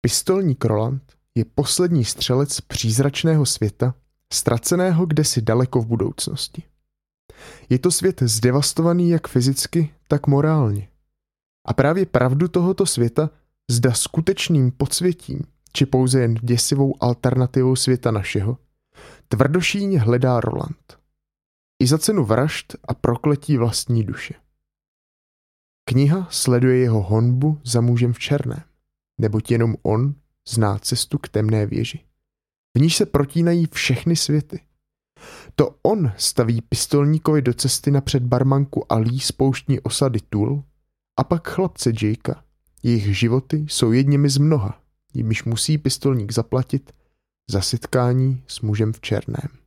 Pistolník Roland je poslední střelec přízračného světa, ztraceného kdesi daleko v budoucnosti. Je to svět zdevastovaný jak fyzicky, tak morálně. A právě pravdu tohoto světa, zda skutečným podsvětím, či pouze jen děsivou alternativou světa našeho, tvrdošíjně hledá Roland. I za cenu vražd a prokletí vlastní duše. Kniha sleduje jeho honbu za mužem v černém, neboť jenom on zná cestu k temné věži. V níž se protínají všechny světy. To on staví pistolníkovi do cesty napřed barmanku Alí z pouštní osady Tul a pak chlapce Jakea. Jejich životy jsou jedněmi z mnoha, jimiž musí pistolník zaplatit za setkání s mužem v černém.